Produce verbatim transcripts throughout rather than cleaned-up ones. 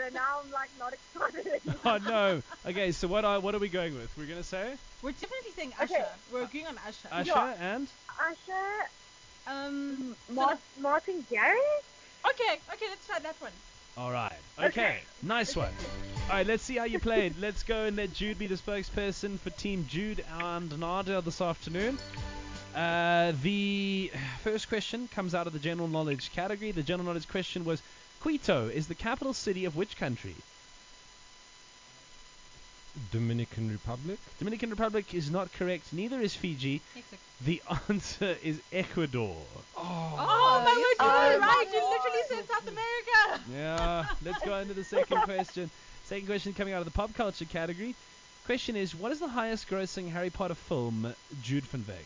now I'm like not excited anymore. Oh no. Okay, so what are what are we going with? We're gonna say We're definitely saying Usher. Okay. We're agreeing on Usher. Usher Yeah. and Usher, Um. so Mar- let's- Martin Garrix. okay. Okay. Let's try that one. all right. Okay, Okay. nice one. All right, let's see how you played. Let's go and let Jude be the spokesperson for Team Jude and Nadia this afternoon. Uh, the first question comes out of the general knowledge category. The general knowledge question was: Quito is the capital city of which country? Dominican Republic. Dominican Republic is not correct. Neither is Fiji. Mexico. The answer is Ecuador. Oh, my word, you Oh were my right. You God. literally said South America. Yeah, let's go into the second question. Second question coming out of the pop culture category. Question is: what is the highest grossing Harry Potter film, Jude van Beek?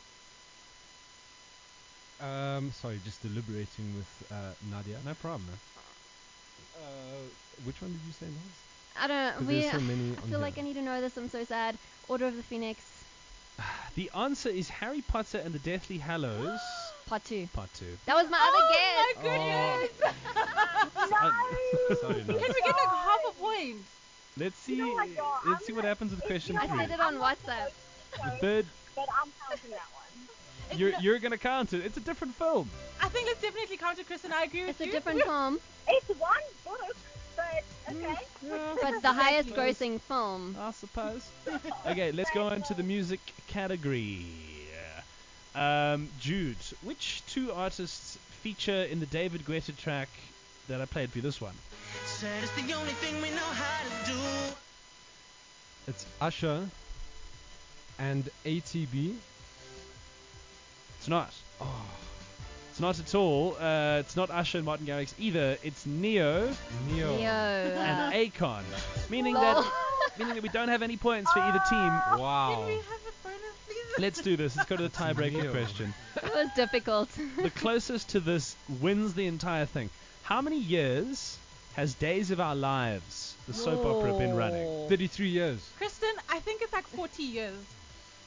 Um, sorry, just deliberating with uh, Nadia. No problem. Uh, which one did you say last? I don't. 'Cause We. there's so many I on feel like I here. need to know this. I'm so sad. Order of the Phoenix, The answer is Harry Potter and the Deathly Hallows, part two. part two. That was my Oh other my guess. goodness. No. Sorry, Can no. we get like half a point? Let's see. know what, y'all, I'm Let's see what gonna- happens with question I three. said it on WhatsApp. The third. But I'm counting that one. It's You're no- you're gonna count it. It's a different film. I think let's definitely count it, Chris, and I agree with It's a you. different film, It's one book, but okay. Yeah, but the highest Exactly. grossing film. I suppose. Okay, let's go on to the music category. Um, Jude, which two artists feature in the David Guetta track that I played for you? This one. Said it's the only thing we know how to do. It's Usher and A T B. It's not. Oh, It's not at all. Uh, it's not Usher and Martin Garrix either. It's Neo Neo. Neo. and Akon, meaning Lol. that meaning that we don't have any points for either team. Can Wow. we have a bonus, please? Let's do this. Let's go to the tiebreaker Neo. question. It was difficult. The closest to this wins the entire thing. How many years has Days of Our Lives, the soap opera, been running? thirty-three years. Kristen, I think it's like forty years.